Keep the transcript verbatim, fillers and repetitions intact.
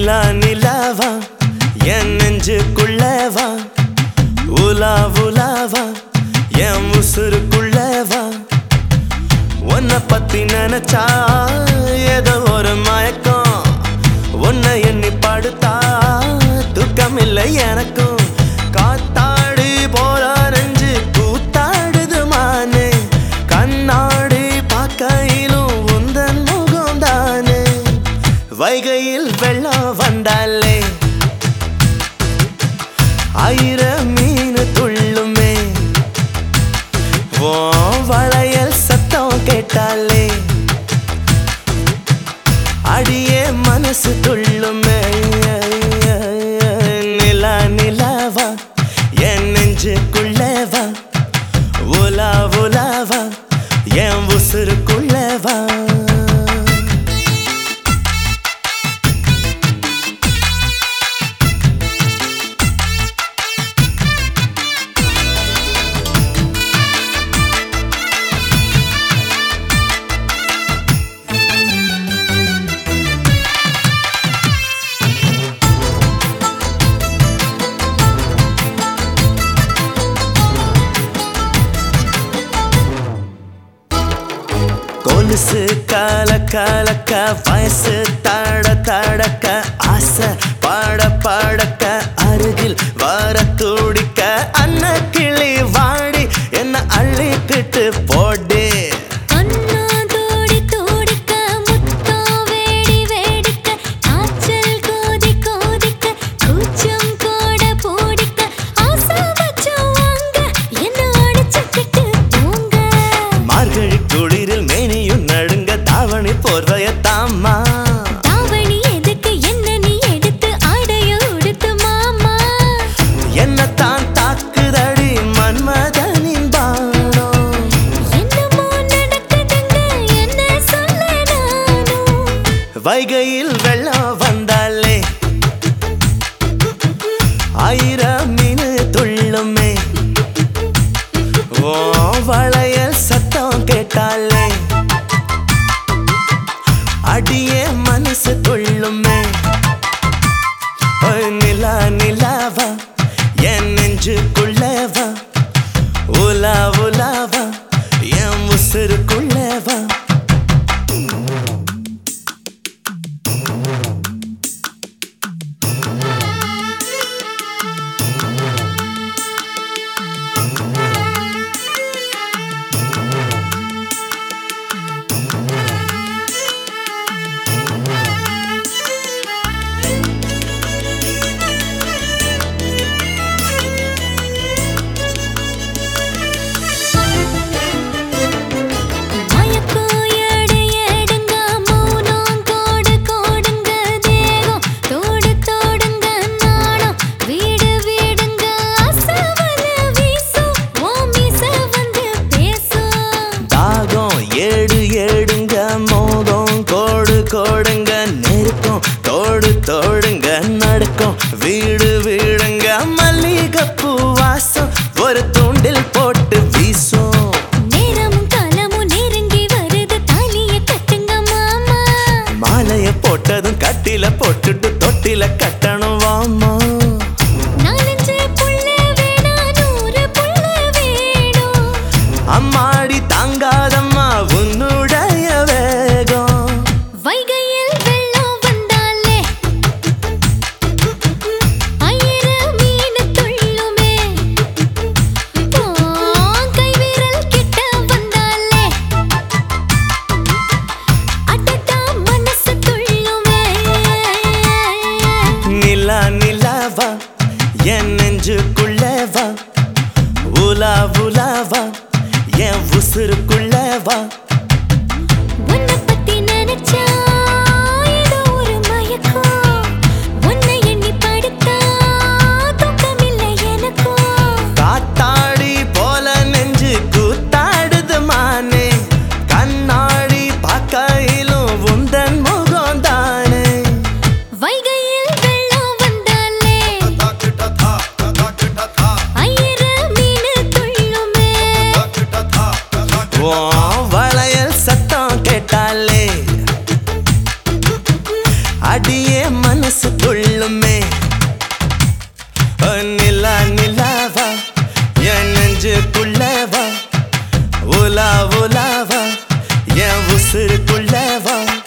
நிலா நிலாவா என் நெஞ்சுக்குள்ளவா உலா உலாவா என் உசுருக்குள்ளவா உன்னை பத்தி நினைச்சா ஏதோ ஒரு மயக்கம் உன்னை எண்ணி படுத்தா துக்கம் இல்லை எனக்கும் காத்தாடி போல நெஞ்சு கூத்தாடுது மானே கண்ணாடி பார்க்கையிலும் உந்தன் முகம் தானே வைகையில் வெள்ளம் வந்தாலே ஆயிரம் மீன் துள்ளுமே ஓ வளையல் சத்தம் கேட்டாலே அடியே மனசு துள்ளுமே நிலா நிலாவா என் நெஞ்சுக்குள்ளவா உலா உலாவா என் உசுருக்குள்ளவா கொலுசு கால காலக்க வயசு தட தடக்க ஆசை பாட பாடக்க அருகில் வர துடிக்க அன்ன கிளி வாடி என்ன அள்ளிக்கிட்டு போடு போர்வையத்தாமா தாவணி எதுக்கு என்ன நீ எடுத்து ஆடைய உடுத்து மாமா என்னத்தான் தாக்குதடி மன்மதனின் பாணோ என்னமோ நடக்குதுங்க என்ன சொல்ல நானும் வைகையில் வெள்ளம் வந்தாலே ஆயிரம் மீன் துள்ளுமே ஓ வளையல் சத்தம் கேட்டாலே அடியே மனசு துள்ளுமே நிலா நிலாவா என் நெஞ்சுக்குள்ளவா உலா உலாவா என் உசுருக்குள்ளவா கோடுங்க நெருக்கம் தோடு தோடுங்க நடக்கும் வீடு வீடுங்க மல்லிகைப்பூ வாசம் ஒரு தூண்டில் போட்டு வீசும் நேரமும் காலமும் நெருங்கி வருது தாலிய கட்டுங்க மாமா மாலைய போட்டதும் கட்டில போட்டுட்டு தொட்டில கட்டணும் வாமா நாலஞ்சு புள்ள வேணா நூறு புள்ள வேணும் அம்மாடி தாங்காதம்மா உன்னுடைய வேகம் வைகையில் வெள்ளம் வந்தாலே ஆயிரம் மீன் துள்ளுமே கை விரல் கிட்ட வந்தாலே அடடா மனசு துள்ளுமே நிலா நிலா அடியே மனசு துள்ளுமே நிலா நிலாவா என் நெஞ்சுக்குள்ளவா உலா உலாவா என் உசுருக்குள்ளவா